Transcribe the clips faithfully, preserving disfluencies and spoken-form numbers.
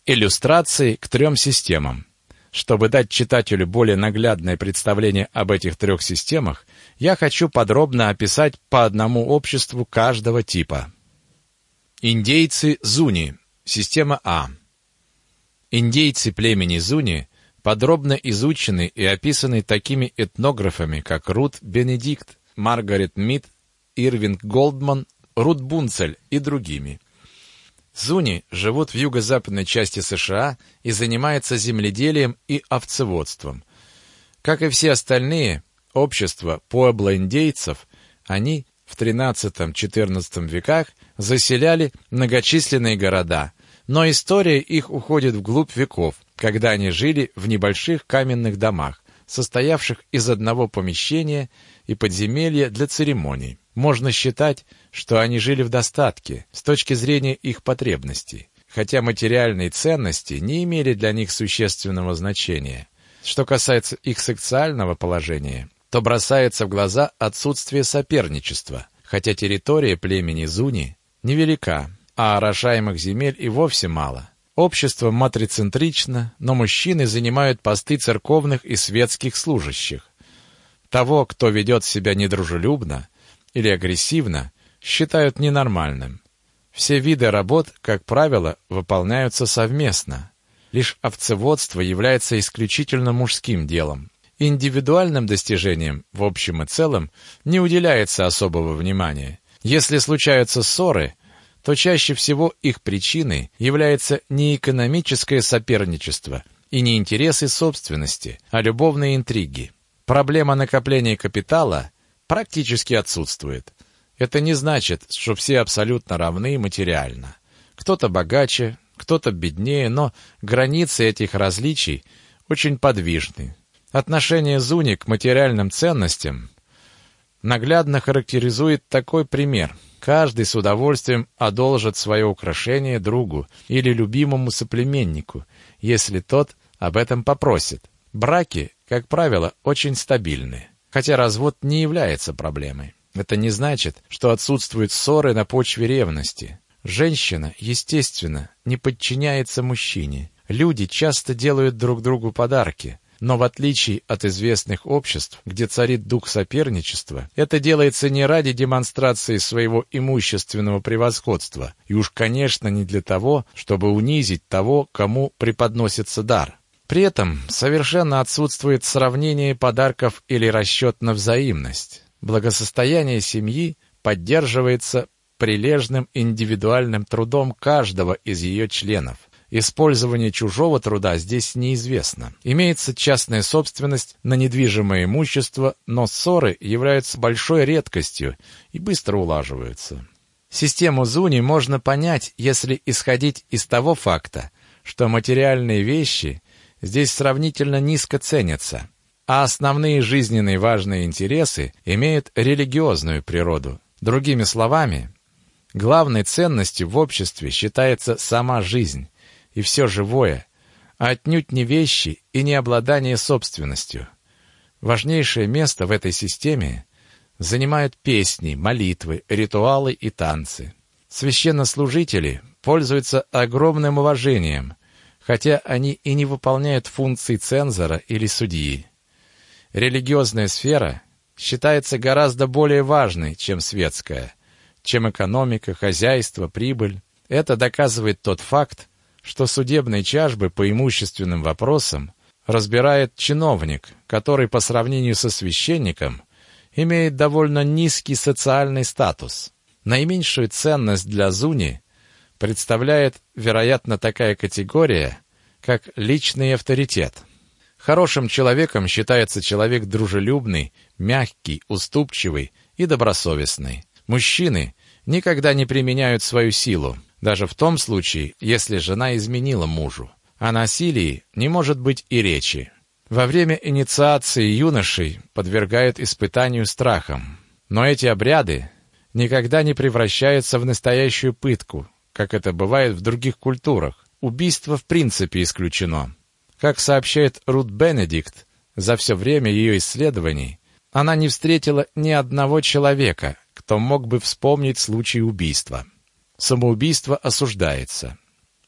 Иллюстрации к трем системам. Чтобы дать читателю более наглядное представление об этих трех системах, я хочу подробно описать по одному обществу каждого типа. Индейцы Зуни. Система А. Индейцы племени Зуни подробно изучены и описаны такими этнографами, как Рут Бенедикт, Маргарет Мид, Ирвинг Голдман, Рут Бунцель и другими. Зуни живут в юго-западной части США и занимаются земледелием и овцеводством. Как и все остальные общества пуэбло-индейцев, они в тринадцатом-четырнадцатом веках заселяли многочисленные города, но история их уходит вглубь веков, когда они жили в небольших каменных домах, состоявших из одного помещения и подземелья для церемоний. Можно считать, что они жили в достатке с точки зрения их потребностей, хотя материальные ценности не имели для них существенного значения. Что касается их социального положения, то бросается в глаза отсутствие соперничества, хотя территория племени Зуни невелика, а орошаемых земель и вовсе мало. Общество матрицентрично, но мужчины занимают посты церковных и светских служащих. Того, кто ведет себя недружелюбно или агрессивно, считают ненормальным. Все виды работ, как правило, выполняются совместно. Лишь овцеводство является исключительно мужским делом. Индивидуальным достижениям, в общем и целом, не уделяется особого внимания. Если случаются ссоры, то чаще всего их причиной является не экономическое соперничество и не интересы собственности, а любовные интриги. Проблема накопления капитала практически отсутствует. Это не значит, что все абсолютно равны материально. Кто-то богаче, кто-то беднее, но границы этих различий очень подвижны. Отношение Зуни к материальным ценностям наглядно характеризует такой пример. Каждый с удовольствием одолжит свое украшение другу или любимому соплеменнику, если тот об этом попросит. Браки, как правило, очень стабильны, хотя развод не является проблемой. Это не значит, что отсутствуют ссоры на почве ревности. Женщина, естественно, не подчиняется мужчине. Люди часто делают друг другу подарки, но в отличие от известных обществ, где царит дух соперничества, это делается не ради демонстрации своего имущественного превосходства, и уж, конечно, не для того, чтобы унизить того, кому преподносится дар. При этом совершенно отсутствует сравнение подарков или расчет на взаимность. Благосостояние семьи поддерживается прилежным индивидуальным трудом каждого из ее членов. Использование чужого труда здесь неизвестно. Имеется частная собственность на недвижимое имущество, но ссоры являются большой редкостью и быстро улаживаются. Систему Зуни можно понять, если исходить из того факта, что материальные вещи здесь сравнительно низко ценятся, а основные жизненные важные интересы имеют религиозную природу. Другими словами, главной ценностью в обществе считается сама жизнь и все живое, а отнюдь не вещи и не обладание собственностью. Важнейшее место в этой системе занимают песни, молитвы, ритуалы и танцы. Священнослужители пользуются огромным уважением, хотя они и не выполняют функции цензора или судьи. Религиозная сфера считается гораздо более важной, чем светская, чем экономика, хозяйство, прибыль. Это доказывает тот факт, что судебные тяжбы по имущественным вопросам разбирает чиновник, который по сравнению со священником имеет довольно низкий социальный статус. Наименьшую ценность для Зуни представляет, вероятно, такая категория, как личный авторитет. Хорошим человеком считается человек дружелюбный, мягкий, уступчивый и добросовестный. Мужчины никогда не применяют свою силу, даже в том случае, если жена изменила мужу. О насилии не может быть и речи. Во время инициации юношей подвергают испытанию страхом, но эти обряды никогда не превращаются в настоящую пытку, как это бывает в других культурах. Убийство в принципе исключено. Как сообщает Рут Бенедикт, за все время ее исследований она не встретила ни одного человека, кто мог бы вспомнить случай убийства. Самоубийство осуждается.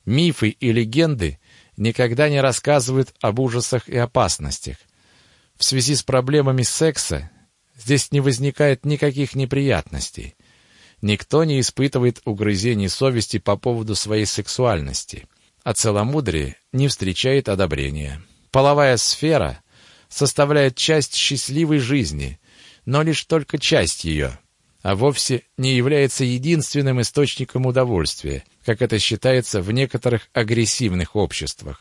Мифы и легенды никогда не рассказывают об ужасах и опасностях. В связи с проблемами секса здесь не возникает никаких неприятностей. Никто не испытывает угрызений совести по поводу своей сексуальности, а целомудрие не встречает одобрения. Половая сфера составляет часть счастливой жизни, но лишь только часть ее, а вовсе не является единственным источником удовольствия, как это считается в некоторых агрессивных обществах.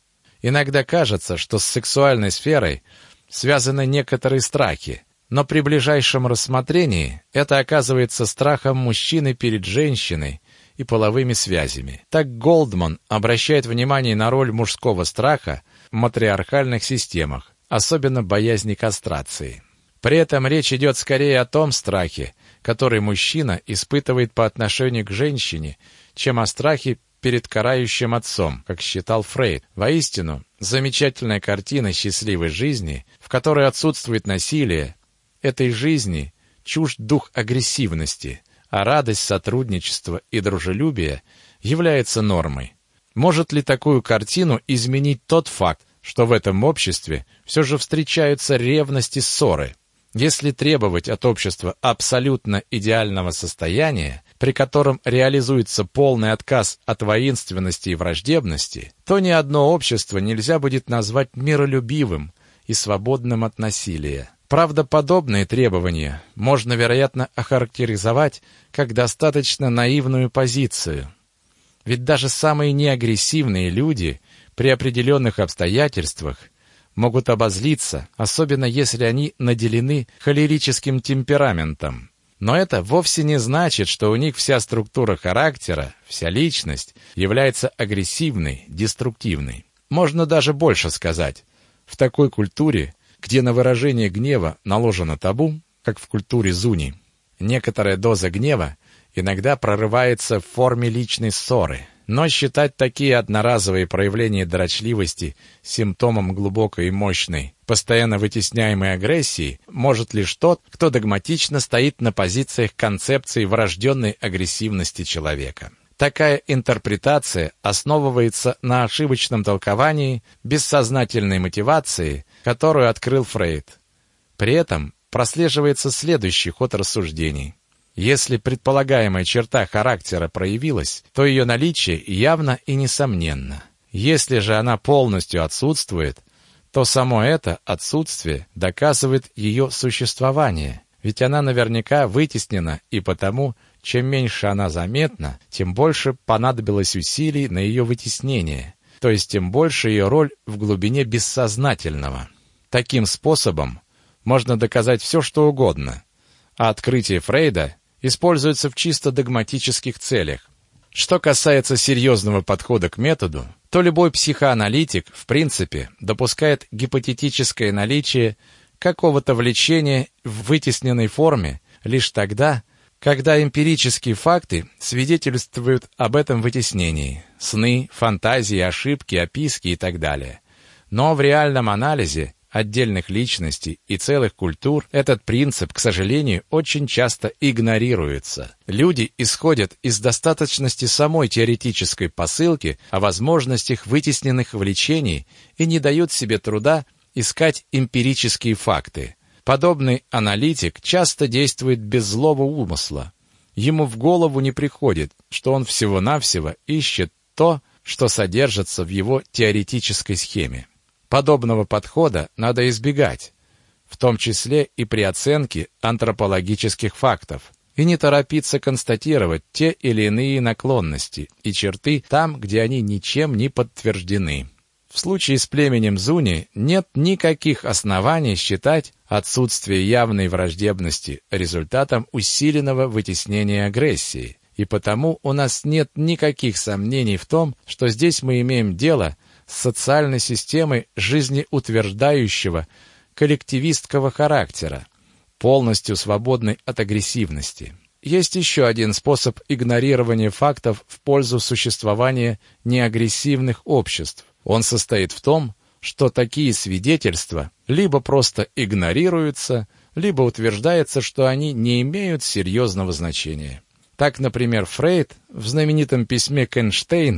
Иногда кажется, что с сексуальной сферой связаны некоторые страхи, но при ближайшем рассмотрении это оказывается страхом мужчины перед женщиной и половыми связями. Так Голдман обращает внимание на роль мужского страха в матриархальных системах, особенно боязни кастрации. При этом речь идет скорее о том страхе, который мужчина испытывает по отношению к женщине, чем о страхе перед карающим отцом, как считал Фрейд. Воистину, замечательная картина счастливой жизни, в которой отсутствует насилие, этой жизни чужд дух агрессивности, а радость сотрудничества и дружелюбия является нормой. Может ли такую картину изменить тот факт, что в этом обществе все же встречаются ревность и ссоры? Если требовать от общества абсолютно идеального состояния, при котором реализуется полный отказ от воинственности и враждебности, то ни одно общество нельзя будет назвать миролюбивым и свободным от насилия. Правдоподобные требования можно, вероятно, охарактеризовать как достаточно наивную позицию. Ведь даже самые неагрессивные люди при определенных обстоятельствах могут обозлиться, особенно если они наделены холерическим темпераментом. Но это вовсе не значит, что у них вся структура характера, вся личность является агрессивной, деструктивной. Можно даже больше сказать. В такой культуре, где на выражение гнева наложено табу, как в культуре Зуни, некоторая доза гнева иногда прорывается в форме личной ссоры. Но считать такие одноразовые проявления дрочливости симптомом глубокой и мощной, постоянно вытесняемой агрессии может лишь тот, кто догматично стоит на позициях концепции врожденной агрессивности человека. Такая интерпретация основывается на ошибочном толковании бессознательной мотивации, которую открыл Фрейд. При этом прослеживается следующий ход рассуждений. Если предполагаемая черта характера проявилась, то ее наличие явно и несомненно. Если же она полностью отсутствует, то само это отсутствие доказывает ее существование, ведь она наверняка вытеснена, и потому, чем меньше она заметна, тем больше понадобилось усилий на ее вытеснение, то есть тем больше ее роль в глубине бессознательного. Таким способом можно доказать все, что угодно, а открытие Фрейда используется в чисто догматических целях. Что касается серьезного подхода к методу, то любой психоаналитик, в принципе, допускает гипотетическое наличие какого-то влечения в вытесненной форме лишь тогда, когда эмпирические факты свидетельствуют об этом вытеснении, сны, фантазии, ошибки, описки и так далее. Но в реальном анализе отдельных личностей и целых культур этот принцип, к сожалению, очень часто игнорируется. Люди исходят из достаточности самой теоретической посылки о возможностях вытесненных влечений и не дают себе труда искать эмпирические факты. Подобный аналитик часто действует без злого умысла. Ему в голову не приходит, что он всего-навсего ищет то, что содержится в его теоретической схеме. Подобного подхода надо избегать, в том числе и при оценке антропологических фактов, и не торопиться констатировать те или иные наклонности и черты там, где они ничем не подтверждены. В случае с племенем Зуни нет никаких оснований считать отсутствие явной враждебности результатом усиленного вытеснения агрессии, и потому у нас нет никаких сомнений в том, что здесь мы имеем дело с социальной системой жизнеутверждающего коллективистского характера, полностью свободной от агрессивности. Есть еще один способ игнорирования фактов в пользу существования неагрессивных обществ. Он состоит в том, что такие свидетельства либо просто игнорируются, либо утверждается, что они не имеют серьезного значения. Так, например, Фрейд в знаменитом письме к Эйнштейну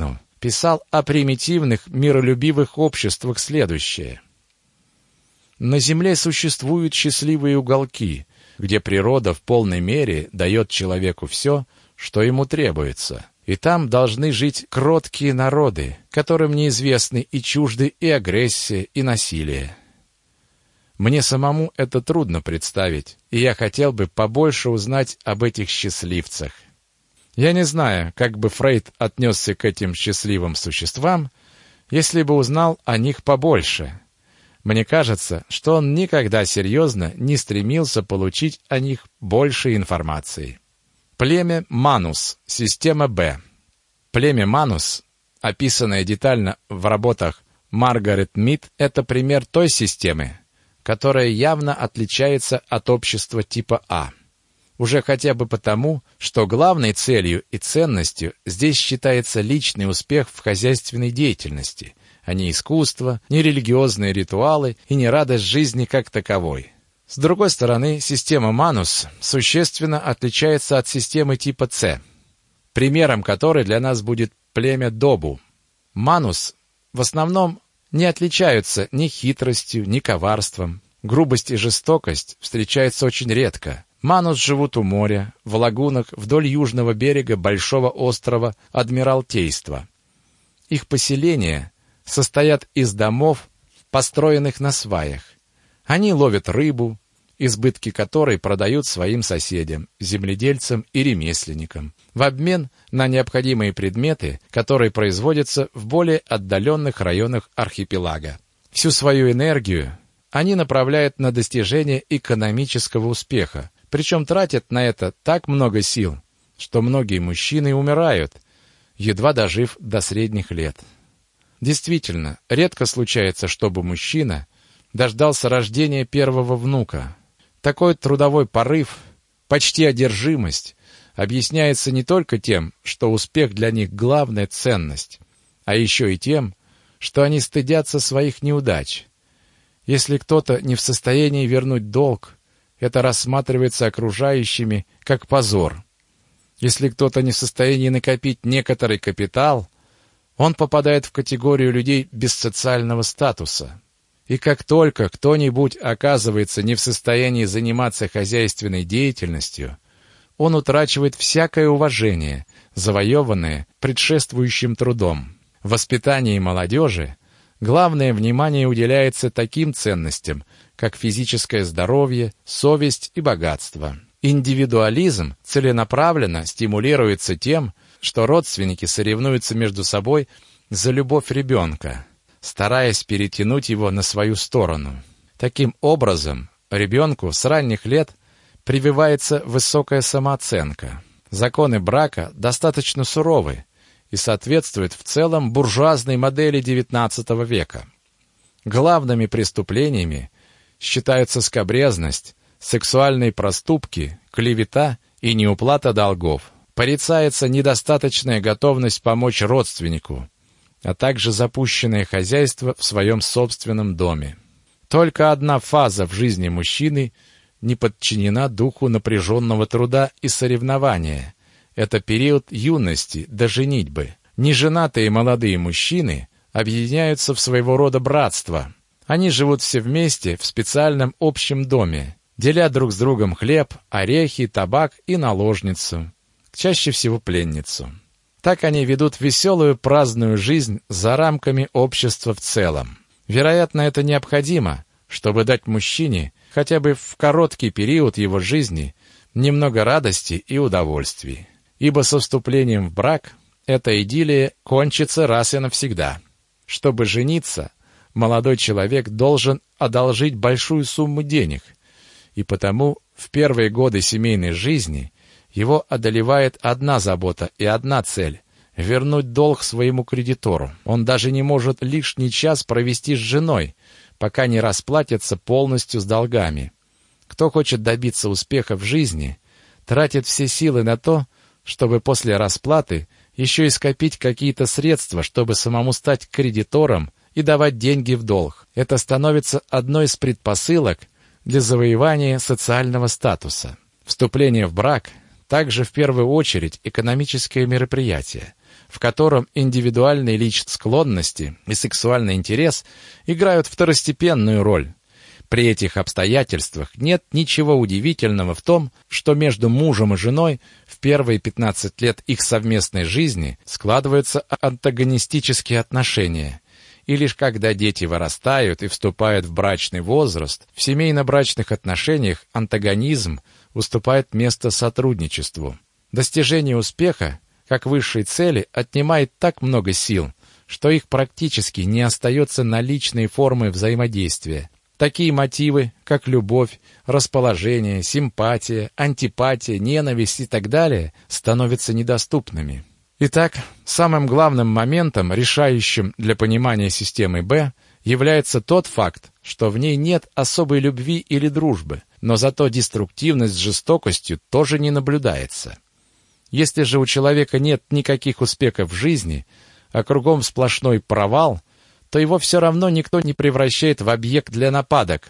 писал о примитивных миролюбивых обществах следующее. На Земле существуют счастливые уголки, где природа в полной мере дает человеку все, что ему требуется. И там должны жить кроткие народы, которым неизвестны и чужды и агрессия, и насилие. Мне самому это трудно представить, и я хотел бы побольше узнать об этих счастливцах. Я не знаю, как бы Фрейд отнесся к этим счастливым существам, если бы узнал о них побольше. Мне кажется, что он никогда серьезно не стремился получить о них больше информации. Племя Манус, система Б. Племя Манус, описанное детально в работах Маргарет Мид, это пример той системы, которая явно отличается от общества типа А. Уже хотя бы потому, что главной целью и ценностью здесь считается личный успех в хозяйственной деятельности, а не искусство, не религиозные ритуалы и не радость жизни как таковой. С другой стороны, система Манус существенно отличается от системы типа С, примером которой для нас будет племя Добу. Манус в основном не отличаются ни хитростью, ни коварством. Грубость и жестокость встречаются очень редко. Манус живут у моря, в лагунах вдоль южного берега большого острова Адмиралтейства. Их поселения состоят из домов, построенных на сваях. Они ловят рыбу, избытки которой продают своим соседям, земледельцам и ремесленникам, в обмен на необходимые предметы, которые производятся в более отдаленных районах архипелага. Всю свою энергию они направляют на достижение экономического успеха, причем тратят на это так много сил, что многие мужчины умирают, едва дожив до средних лет. Действительно, редко случается, чтобы мужчина дождался рождения первого внука. Такой трудовой порыв, почти одержимость, объясняется не только тем, что успех для них главная ценность, а еще и тем, что они стыдятся своих неудач. Если кто-то не в состоянии вернуть долг, это рассматривается окружающими как позор. Если кто-то не в состоянии накопить некоторый капитал, он попадает в категорию людей без социального статуса. И как только кто-нибудь оказывается не в состоянии заниматься хозяйственной деятельностью, он утрачивает всякое уважение, завоеванное предшествующим трудом. В воспитании молодежи главное внимание уделяется таким ценностям, как физическое здоровье, совесть и богатство. Индивидуализм целенаправленно стимулируется тем, что родственники соревнуются между собой за любовь ребенка, стараясь перетянуть его на свою сторону. Таким образом, ребенку с ранних лет прививается высокая самооценка. Законы брака достаточно суровы и соответствуют в целом буржуазной модели девятнадцатого века. Главными преступлениями считаются скабрезность, сексуальные проступки, клевета и неуплата долгов. Порицается недостаточная готовность помочь родственнику, а также запущенное хозяйство в своем собственном доме. Только одна фаза в жизни мужчины не подчинена духу напряженного труда и соревнования. Это период юности до женитьбы. Неженатые молодые мужчины объединяются в своего рода братство. Они живут все вместе в специальном общем доме, деля друг с другом хлеб, орехи, табак и наложницу, чаще всего пленницу. Так они ведут веселую праздную жизнь за рамками общества в целом. Вероятно, это необходимо, чтобы дать мужчине хотя бы в короткий период его жизни немного радости и удовольствий. Ибо со вступлением в брак эта идиллия кончится раз и навсегда. Чтобы жениться, молодой человек должен одолжить большую сумму денег, и потому в первые годы семейной жизни его одолевает одна забота и одна цель — вернуть долг своему кредитору. Он даже не может лишний час провести с женой, пока не расплатится полностью с долгами. Кто хочет добиться успеха в жизни, тратит все силы на то, чтобы после расплаты еще и скопить какие-то средства, чтобы самому стать кредитором и давать деньги в долг. Это становится одной из предпосылок для завоевания социального статуса. Вступление в брак также в первую очередь экономическое мероприятие. в котором индивидуальные личностные склонности и сексуальный интерес играют второстепенную роль. При этих обстоятельствах нет ничего удивительного в том, что между мужем и женой в первые пятнадцать лет их совместной жизни складываются антагонистические отношения. И лишь когда дети вырастают и вступают в брачный возраст, в семейно-брачных отношениях антагонизм уступает место сотрудничеству. Достижение успеха, как высшей цели, отнимает так много сил, что их практически не остается на личные формы взаимодействия. Такие мотивы, как любовь, расположение, симпатия, антипатия, ненависть и так далее, становятся недоступными. Итак, самым главным моментом, решающим для понимания системы Б, является тот факт, что в ней нет особой любви или дружбы, но зато деструктивность с жестокостью тоже не наблюдается. Если же у человека нет никаких успехов в жизни, а кругом сплошной провал, то его все равно никто не превращает в объект для нападок.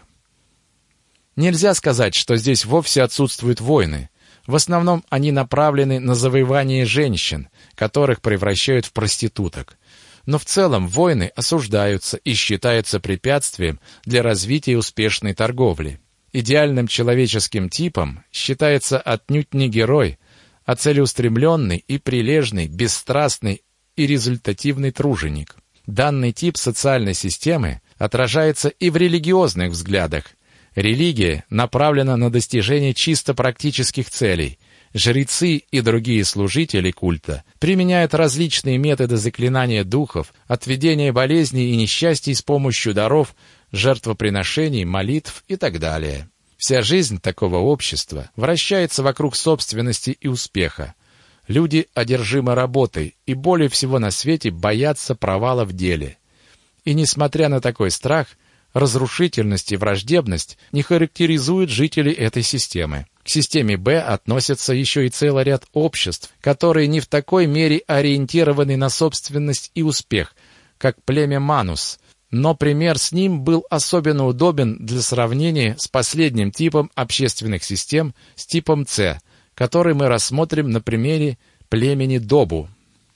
Нельзя сказать, что здесь вовсе отсутствуют войны. В основном они направлены на завоевание женщин, которых превращают в проституток. Но в целом войны осуждаются и считаются препятствием для развития успешной торговли. Идеальным человеческим типом считается отнюдь не герой, а целеустремленный и прилежный, бесстрастный и результативный труженик. Данный тип социальной системы отражается и в религиозных взглядах. Религия направлена на достижение чисто практических целей. Жрецы и другие служители культа применяют различные методы заклинания духов, отведения болезней и несчастий с помощью даров, жертвоприношений, молитв и так далее. Вся жизнь такого общества вращается вокруг собственности и успеха. Люди одержимы работой и более всего на свете боятся провала в деле. И несмотря на такой страх, разрушительность и враждебность не характеризуют жителей этой системы. К системе Б относятся еще и целый ряд обществ, которые не в такой мере ориентированы на собственность и успех, как племя Манус, но пример с ним был особенно удобен для сравнения с последним типом общественных систем, с типом С, который мы рассмотрим на примере племени Добу.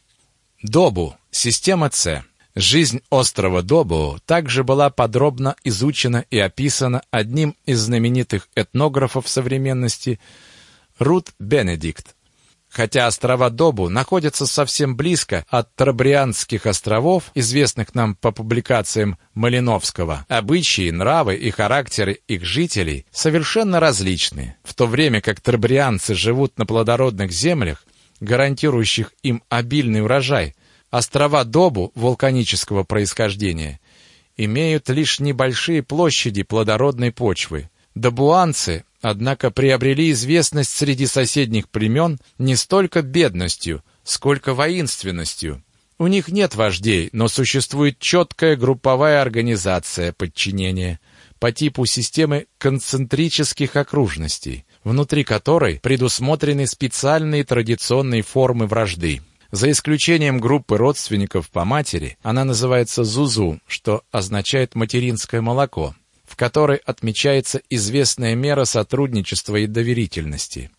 Добу – система С. Жизнь острова Добу также была подробно изучена и описана одним из знаменитых этнографов современности Рут Бенедикт. Хотя острова Добу находятся совсем близко от Трабрианских островов, известных нам по публикациям Малиновского, обычаи, нравы и характеры их жителей совершенно различны. В то время как трабрианцы живут на плодородных землях, гарантирующих им обильный урожай, острова Добу вулканического происхождения имеют лишь небольшие площади плодородной почвы. Добуанцы, однако, приобрели известность среди соседних племен не столько бедностью, сколько воинственностью. У них нет вождей, но существует четкая групповая организация подчинения по типу системы концентрических окружностей, внутри которой предусмотрены специальные традиционные формы вражды. За исключением группы родственников по матери, она называется зузу, что означает «материнское молоко», в которой отмечается известная мера сотрудничества и доверительности.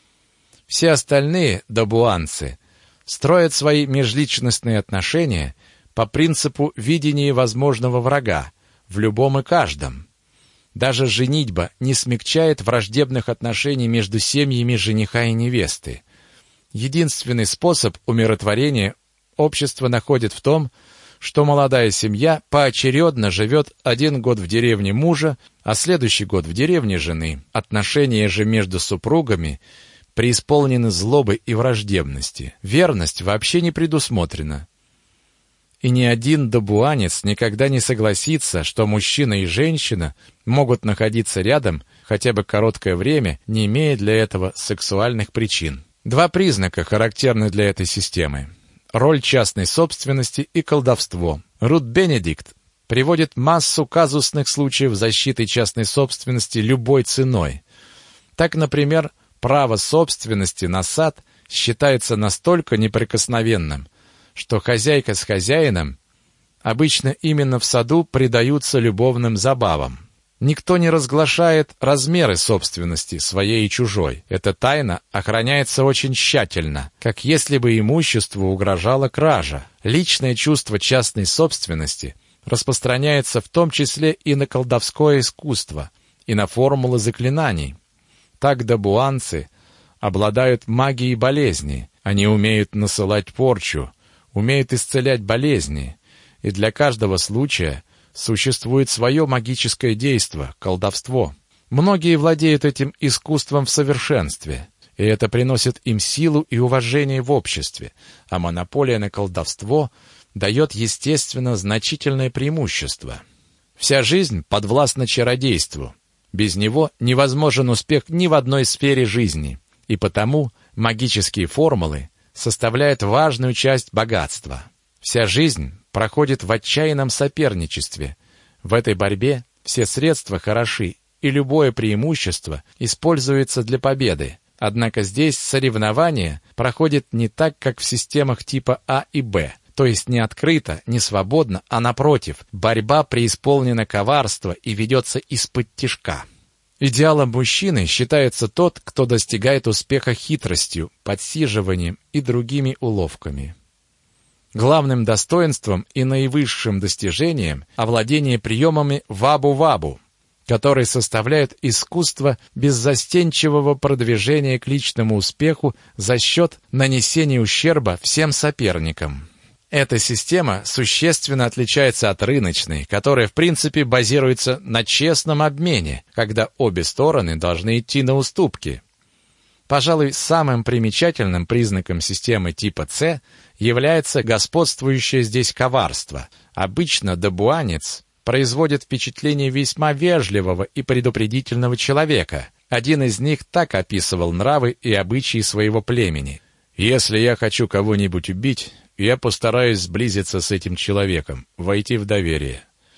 Все остальные добуанцы строят свои межличностные отношения по принципу видения возможного врага в любом и каждом. Даже женитьба не смягчает враждебных отношений между семьями жениха и невесты. Единственный способ умиротворения общество находит в том, что молодая семья поочередно живет один год в деревне мужа, а следующий год в деревне жены. Отношения же между супругами преисполнены злобы и враждебности. Верность вообще не предусмотрена. И ни один добуанец никогда не согласится, что мужчина и женщина могут находиться рядом хотя бы короткое время, не имея для этого сексуальных причин. Два признака характерны для этой системы. Роль частной собственности и колдовство. Рут Бенедикт приводит массу казусных случаев защиты частной собственности любой ценой. Так, например, право собственности на сад считается настолько неприкосновенным, что хозяйка с хозяином обычно именно в саду предаются любовным забавам. Никто не разглашает размеры собственности, своей и чужой. Эта тайна охраняется очень тщательно, как если бы имуществу угрожала кража. Личное чувство частной собственности распространяется в том числе и на колдовское искусство, и на формулы заклинаний. Так добуанцы обладают магией болезни, они умеют насылать порчу, умеют исцелять болезни, и для каждого случая существует свое магическое действо, колдовство. Многие владеют этим искусством в совершенстве, и это приносит им силу и уважение в обществе, а монополия на колдовство дает, естественно, значительное преимущество. Вся жизнь подвластна чародейству. Без него невозможен успех ни в одной сфере жизни, и потому магические формулы составляют важную часть богатства. Вся жизнь проходит в отчаянном соперничестве. В этой борьбе все средства хороши, и любое преимущество используется для победы. Однако здесь соревнование проходит не так, как в системах типа А и Б, то есть не открыто, не свободно, а напротив, борьба преисполнена коварства и ведется из-под тишка. Идеалом мужчины считается тот, кто достигает успеха хитростью, подсиживанием и другими уловками. Главным достоинством и наивысшим достижением овладение приемами вабу-вабу, которые составляют искусство беззастенчивого продвижения к личному успеху за счет нанесения ущерба всем соперникам. Эта система существенно отличается от рыночной, которая в принципе базируется на честном обмене, когда обе стороны должны идти на уступки. Пожалуй, самым примечательным признаком системы типа С является господствующее здесь коварство. Обычно добуанец производит впечатление весьма вежливого и предупредительного человека. Один из них так описывал нравы и обычаи своего племени. «Если я хочу кого-нибудь убить, я постараюсь сблизиться с этим человеком, войти в доверие.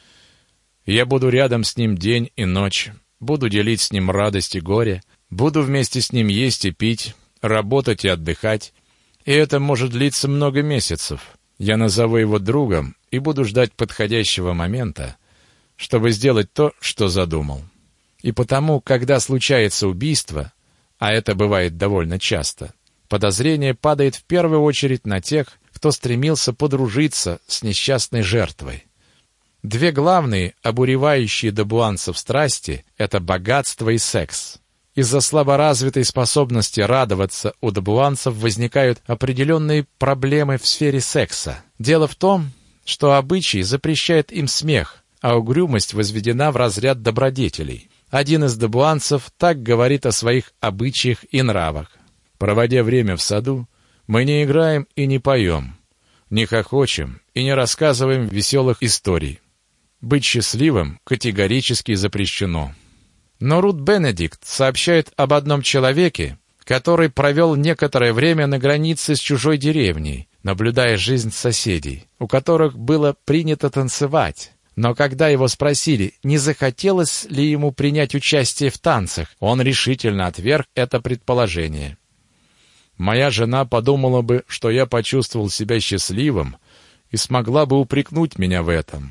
Я буду рядом с ним день и ночь, буду делить с ним радость и горе, буду вместе с ним есть и пить, работать и отдыхать, и это может длиться много месяцев. Я назову его другом и буду ждать подходящего момента, чтобы сделать то, что задумал. И потому, когда случается убийство, а это бывает довольно часто, подозрение падает в первую очередь на тех, кто стремился подружиться с несчастной жертвой. Две главные, обуревающие добуанцев страсти — это богатство и секс. Из-за слаборазвитой способности радоваться у добуанцев возникают определенные проблемы в сфере секса. Дело в том, что обычай запрещает им смех, а угрюмость возведена в разряд добродетелей. Один из добуанцев так говорит о своих обычаях и нравах. «Проводя время в саду, мы не играем и не поем, не хохочем и не рассказываем веселых историй. Быть счастливым категорически запрещено». Но Рут Бенедикт сообщает об одном человеке, который провел некоторое время на границе с чужой деревней, наблюдая жизнь соседей, у которых было принято танцевать. Но когда его спросили, не захотелось ли ему принять участие в танцах, он решительно отверг это предположение. «Моя жена подумала бы, что я почувствовал себя счастливым и смогла бы упрекнуть меня в этом».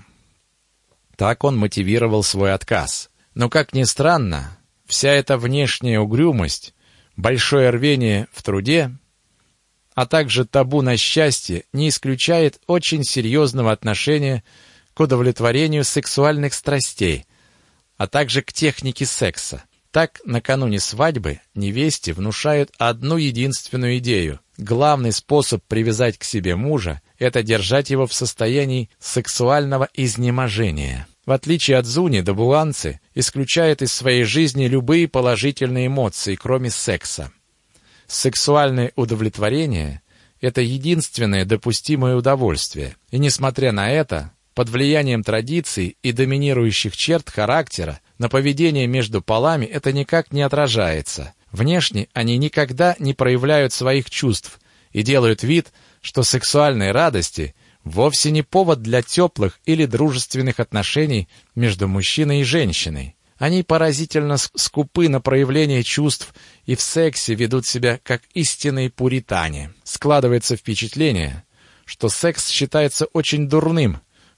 Так он мотивировал свой отказ. Но, как ни странно, вся эта внешняя угрюмость, большое рвение в труде, а также табу на счастье не исключает очень серьезного отношения к удовлетворению сексуальных страстей, а также к технике секса. Так, накануне свадьбы невесте внушают одну единственную идею. Главный способ привязать к себе мужа – это держать его в состоянии сексуального изнеможения. В отличие от Зуни, добуанцы исключают из своей жизни любые положительные эмоции, кроме секса. Сексуальное удовлетворение – это единственное допустимое удовольствие, и, несмотря на это, под влиянием традиций и доминирующих черт характера, на поведение между полами это никак не отражается. Внешне они никогда не проявляют своих чувств и делают вид, что сексуальные радости вовсе не повод для теплых или дружественных отношений между мужчиной и женщиной. Они поразительно скупы на проявление чувств и в сексе ведут себя как истинные пуритане. Складывается впечатление, что секс считается очень дурным,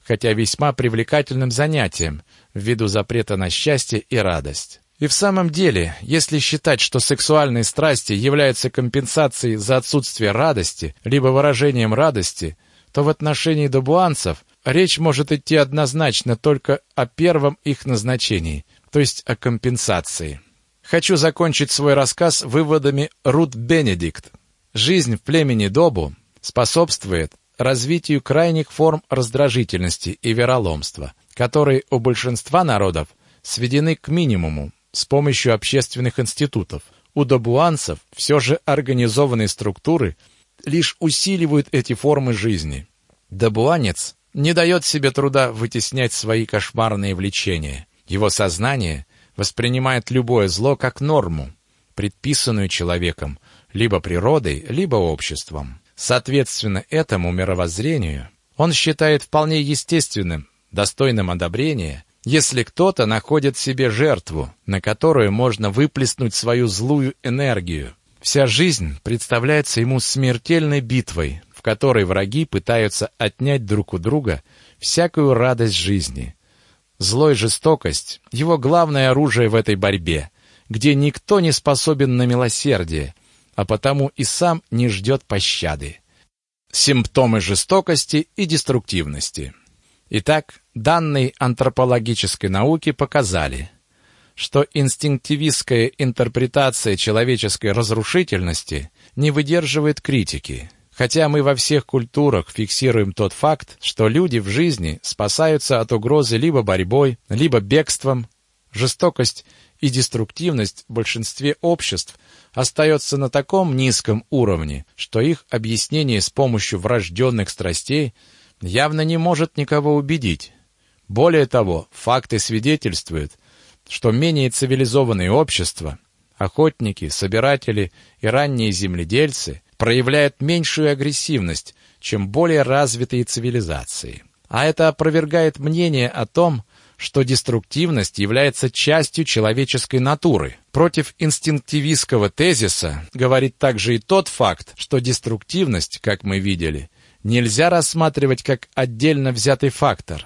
хотя весьма привлекательным занятием ввиду запрета на счастье и радость. И в самом деле, если считать, что сексуальные страсти являются компенсацией за отсутствие радости, либо выражением радости, то в отношении добуанцев речь может идти однозначно только о первом их назначении, то есть о компенсации. Хочу закончить свой рассказ выводами Рут Бенедикт. Жизнь в племени Добу способствует развитию крайних форм раздражительности и вероломства, которые у большинства народов сведены к минимуму с помощью общественных институтов. У добуанцев все же организованные структуры лишь усиливают эти формы жизни. Добуанец не дает себе труда вытеснять свои кошмарные влечения. Его сознание воспринимает любое зло как норму, предписанную человеком, либо природой, либо обществом. Соответственно этому мировоззрению он считает вполне естественным, достойным одобрения, если кто-то находит в себе жертву, на которую можно выплеснуть свою злую энергию. Вся жизнь представляется ему смертельной битвой, в которой враги пытаются отнять друг у друга всякую радость жизни. Зло и жестокость — его главное оружие в этой борьбе, где никто не способен на милосердие, а потому и сам не ждет пощады. Симптомы жестокости и деструктивности. Итак, данные антропологической науки показали, что инстинктивистская интерпретация человеческой разрушительности не выдерживает критики. Хотя мы во всех культурах фиксируем тот факт, что люди в жизни спасаются от угрозы либо борьбой, либо бегством, жестокость и деструктивность в большинстве обществ остается на таком низком уровне, что их объяснение с помощью врожденных страстей явно не может никого убедить. Более того, факты свидетельствуют, что менее цивилизованные общества, охотники, собиратели и ранние земледельцы проявляют меньшую агрессивность, чем более развитые цивилизации. А это опровергает мнение о том, что деструктивность является частью человеческой натуры. Против инстинктивистского тезиса говорит также и тот факт, что деструктивность, как мы видели, нельзя рассматривать как отдельно взятый фактор.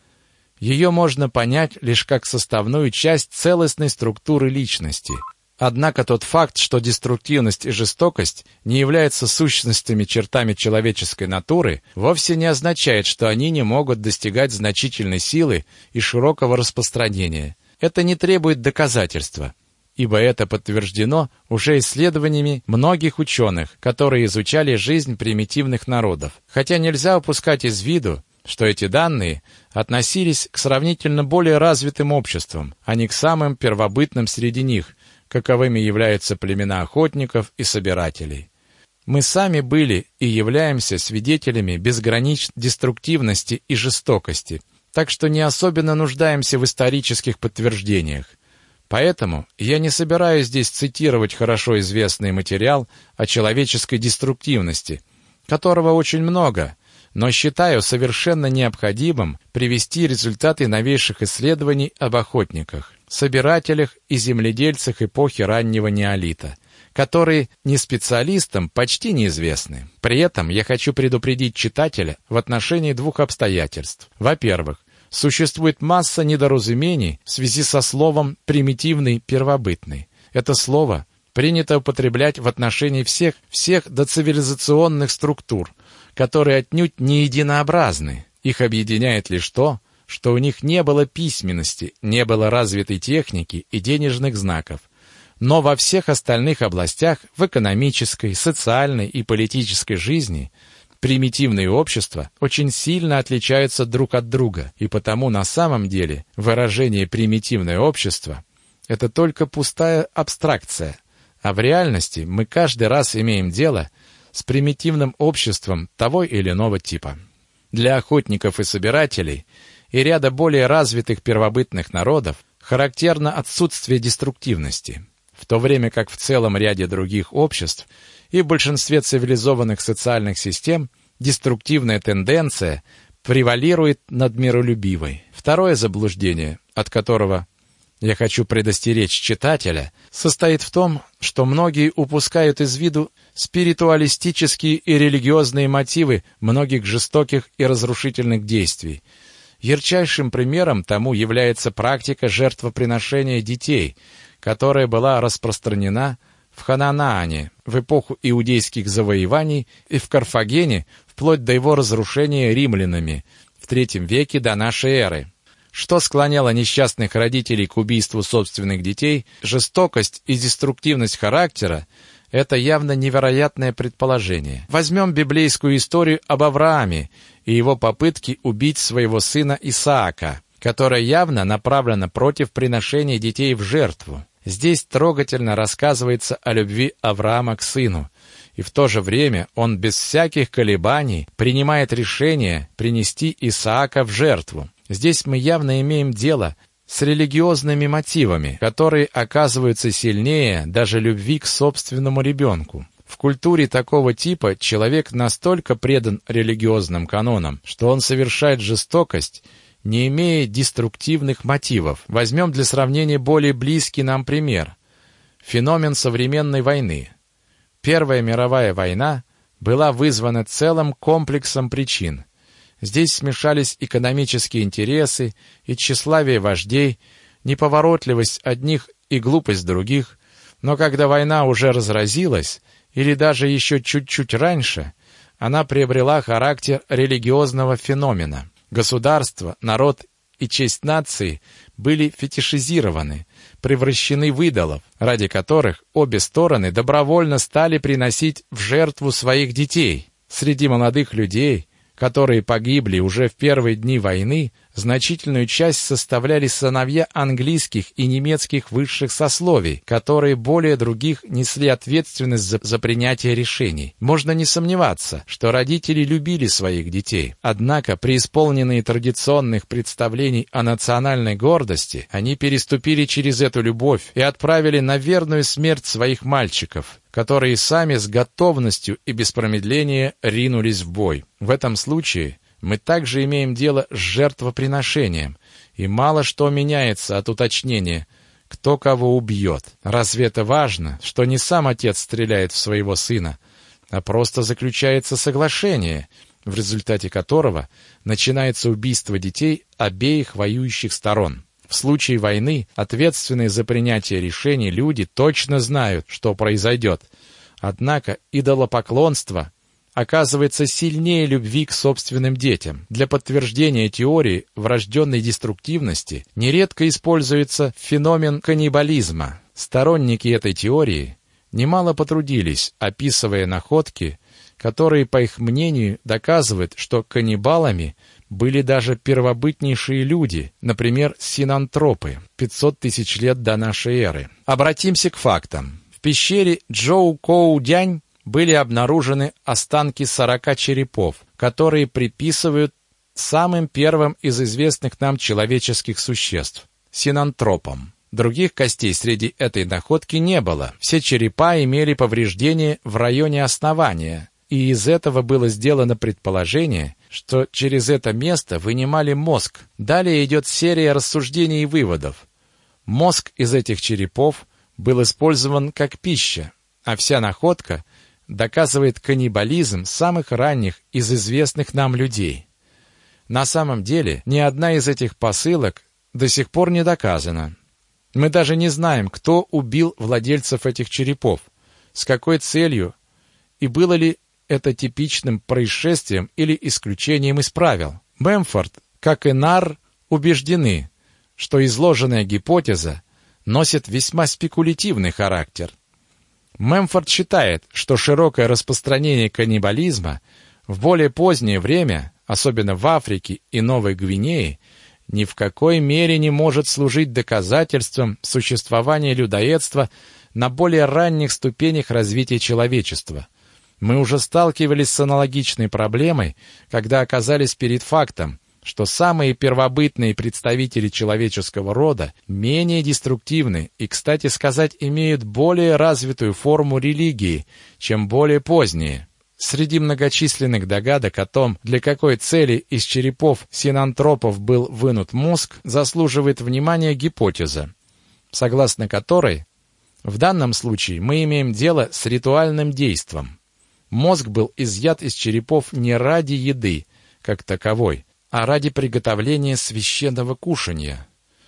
Ее можно понять лишь как составную часть целостной структуры личности. Однако тот факт, что деструктивность и жестокость не являются сущностными чертами человеческой натуры, вовсе не означает, что они не могут достигать значительной силы и широкого распространения. Это не требует доказательства, ибо это подтверждено уже исследованиями многих ученых, которые изучали жизнь примитивных народов. Хотя нельзя упускать из виду, что эти данные относились к сравнительно более развитым обществам, а не к самым первобытным среди них, каковыми являются племена охотников и собирателей. Мы сами были и являемся свидетелями безграничной деструктивности и жестокости, так что не особенно нуждаемся в исторических подтверждениях. Поэтому я не собираюсь здесь цитировать хорошо известный материал о человеческой деструктивности, которого очень много, но считаю совершенно необходимым привести результаты новейших исследований об охотниках, собирателях и земледельцах эпохи раннего неолита, которые не специалистам почти неизвестны. При этом я хочу предупредить читателя в отношении двух обстоятельств. Во-первых, существует масса недоразумений в связи со словом «примитивный», «первобытный». Это слово принято употреблять в отношении всех, всех доцивилизационных структур, которые отнюдь не единообразны. Их объединяет лишь то, что у них не было письменности, не было развитой техники и денежных знаков. Но во всех остальных областях, в экономической, социальной и политической жизни, примитивные общества очень сильно отличаются друг от друга, и потому на самом деле выражение «примитивное общество» — это только пустая абстракция, а в реальности мы каждый раз имеем дело с примитивным обществом того или иного типа. Для охотников и собирателей и ряда более развитых первобытных народов характерно отсутствие деструктивности, в то время как в целом ряде других обществ и в большинстве цивилизованных социальных систем деструктивная тенденция превалирует над миролюбивой. Второе заблуждение, от которого я хочу предостеречь читателя, состоит в том, что многие упускают из виду спиритуалистические и религиозные мотивы многих жестоких и разрушительных действий, Ярчайшим примером тому является практика жертвоприношения детей, которая была распространена в Ханаане в эпоху иудейских завоеваний и в Карфагене вплоть до его разрушения римлянами в третьем веке до нашей эры. Что склоняло несчастных родителей к убийству собственных детей, жестокость и деструктивность характера — это явно невероятное предположение. Возьмем библейскую историю об Аврааме и его попытке убить своего сына Исаака, которая явно направлена против приношения детей в жертву. Здесь трогательно рассказывается о любви Авраама к сыну, и в то же время он без всяких колебаний принимает решение принести Исаака в жертву. Здесь мы явно имеем дело с религиозными мотивами, которые оказываются сильнее даже любви к собственному ребенку. В культуре такого типа человек настолько предан религиозным канонам, что он совершает жестокость, не имея деструктивных мотивов. Возьмем для сравнения более близкий нам пример. Феномен современной войны. Первая мировая война была вызвана целым комплексом причин. Здесь смешались экономические интересы и тщеславие вождей, неповоротливость одних и глупость других, но когда война уже разразилась, или даже еще чуть-чуть раньше, она приобрела характер религиозного феномена. Государство, народ и честь нации были фетишизированы, превращены в идолов, ради которых обе стороны добровольно стали приносить в жертву своих детей. Среди молодых людей, которые погибли уже в первые дни войны, значительную часть составляли сыновья английских и немецких высших сословий, которые более других несли ответственность за, за принятие решений. Можно не сомневаться, что родители любили своих детей. Однако, преисполненные традиционных представлений о национальной гордости, они переступили через эту любовь и отправили на верную смерть своих мальчиков, которые сами с готовностью и без промедления ринулись в бой. В этом случае мы также имеем дело с жертвоприношением, и мало что меняется от уточнения, кто кого убьет. Разве это важно, что не сам отец стреляет в своего сына, а просто заключается соглашение, в результате которого начинается убийство детей обеих воюющих сторон? В случае войны ответственные за принятие решений люди точно знают, что произойдет. Однако идолопоклонство оказывается сильнее любви к собственным детям. Для подтверждения теории врожденной деструктивности нередко используется феномен каннибализма. Сторонники этой теории немало потрудились, описывая находки, которые, по их мнению, доказывают, что каннибалами были даже первобытнейшие люди, например, синантропы, пятьсот тысяч лет до нашей эры. Обратимся к фактам. В пещере Джоу-Коу-Дянь были обнаружены останки сорока черепов, которые приписывают самым первым из известных нам человеческих существ – синантропам. Других костей среди этой находки не было. Все черепа имели повреждения в районе основания, и из этого было сделано предположение, что через это место вынимали мозг. Далее идет серия рассуждений и выводов. Мозг из этих черепов был использован как пища, а вся находка доказывает каннибализм самых ранних из известных нам людей. На самом деле, ни одна из этих посылок до сих пор не доказана. Мы даже не знаем, кто убил владельцев этих черепов, с какой целью, и было ли это типичным происшествием или исключением из правил. Мемфорд, как и Нарр, убеждены, что изложенная гипотеза носит весьма спекулятивный характер. Мемфорд считает, что широкое распространение каннибализма в более позднее время, особенно в Африке и Новой Гвинее, ни в какой мере не может служить доказательством существования людоедства на более ранних ступенях развития человечества. Мы уже сталкивались с аналогичной проблемой, когда оказались перед фактом, что самые первобытные представители человеческого рода менее деструктивны и, кстати сказать, имеют более развитую форму религии, чем более поздние. Среди многочисленных догадок о том, для какой цели из черепов синантропов был вынут мозг, заслуживает внимания гипотеза, согласно которой в данном случае мы имеем дело с ритуальным действом. Мозг был изъят из черепов не ради еды, как таковой, а ради приготовления священного кушанья.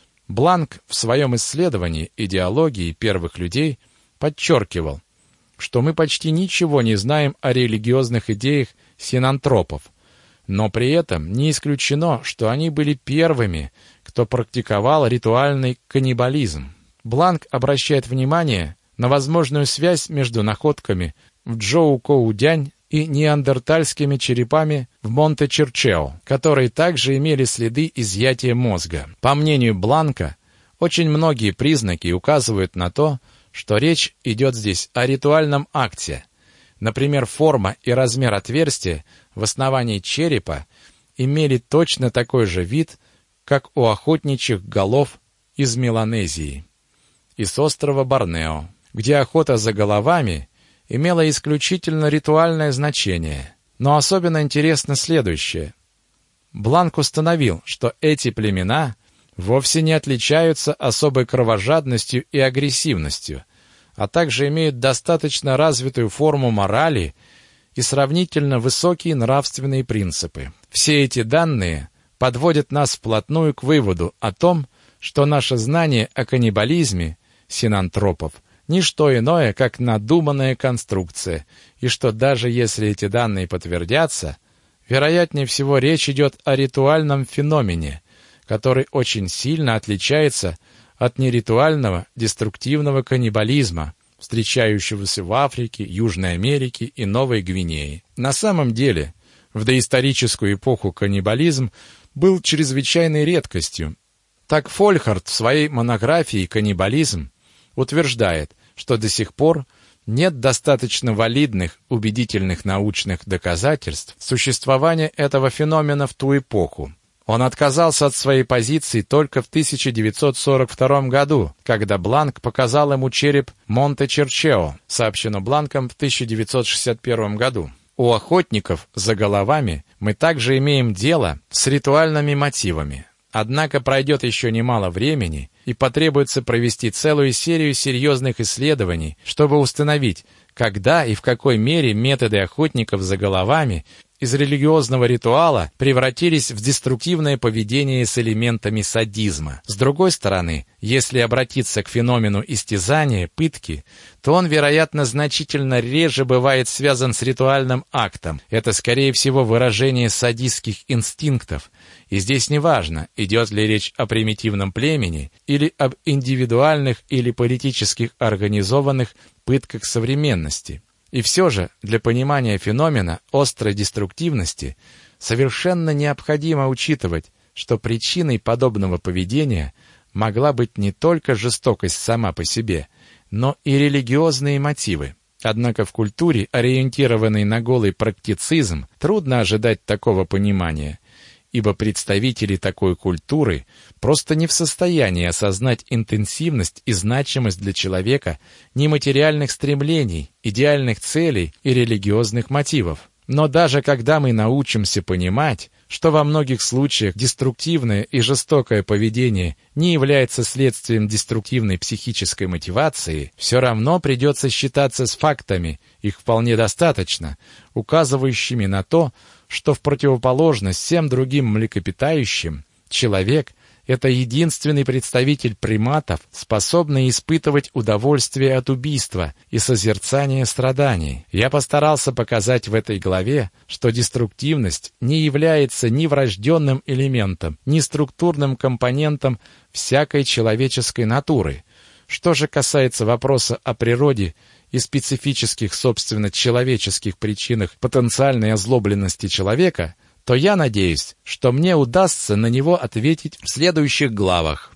Бланк в своем исследовании идеологии первых людей подчеркивал, что мы почти ничего не знаем о религиозных идеях синантропов, но при этом не исключено, что они были первыми, кто практиковал ритуальный каннибализм. Бланк обращает внимание на возможную связь между находками в Джоукоудянь и неандертальскими черепами в Монте-Черчео, которые также имели следы изъятия мозга. По мнению Бланка, очень многие признаки указывают на то, что речь идет здесь о ритуальном акте. Например, форма и размер отверстия в основании черепа имели точно такой же вид, как у охотничьих голов из Меланезии и с острова Борнео, где охота за головами имела исключительно ритуальное значение. Но особенно интересно следующее. Бланк установил, что эти племена вовсе не отличаются особой кровожадностью и агрессивностью, а также имеют достаточно развитую форму морали и сравнительно высокие нравственные принципы. Все эти данные подводят нас вплотную к выводу о том, что наше знание о каннибализме синантропов – не что иное, как надуманная конструкция, и что даже если эти данные подтвердятся, вероятнее всего речь идет о ритуальном феномене, который очень сильно отличается от неритуального деструктивного каннибализма, встречающегося в Африке, Южной Америке и Новой Гвинее. На самом деле, в доисторическую эпоху каннибализм был чрезвычайной редкостью. Так Фольхард в своей монографии «Каннибализм» утверждает, что до сих пор нет достаточно валидных, убедительных научных доказательств существования этого феномена в ту эпоху. Он отказался от своей позиции только в тысяча девятьсот сорок втором году, когда Бланк показал ему череп Монте-Черчео, сообщено Бланком в тысяча девятьсот шестьдесят первом году. У охотников за головами мы также имеем дело с ритуальными мотивами. Однако пройдет еще немало времени, и потребуется провести целую серию серьезных исследований, чтобы установить, когда и в какой мере методы охотников за головами из религиозного ритуала превратились в деструктивное поведение с элементами садизма. С другой стороны, если обратиться к феномену истязания, пытки, то он, вероятно, значительно реже бывает связан с ритуальным актом. Это, скорее всего, выражение садистских инстинктов. И здесь не важно, идет ли речь о примитивном племени или об индивидуальных или политических организованных пытках современности. И все же для понимания феномена острой деструктивности совершенно необходимо учитывать, что причиной подобного поведения могла быть не только жестокость сама по себе, но и религиозные мотивы. Однако в культуре, ориентированной на голый практицизм, трудно ожидать такого понимания, ибо представители такой культуры просто не в состоянии осознать интенсивность и значимость для человека нематериальных стремлений, идеальных целей и религиозных мотивов. Но даже когда мы научимся понимать, что во многих случаях деструктивное и жестокое поведение не является следствием деструктивной психической мотивации, все равно придется считаться с фактами, их вполне достаточно, указывающими на то, что в противоположность всем другим млекопитающим, человек — это единственный представитель приматов, способный испытывать удовольствие от убийства и созерцания страданий. Я постарался показать в этой главе, что деструктивность не является ни врожденным элементом, ни структурным компонентом всякой человеческой натуры. Что же касается вопроса о природе и специфических, собственно, человеческих причинах потенциальной озлобленности человека, то я надеюсь, что мне удастся на него ответить в следующих главах.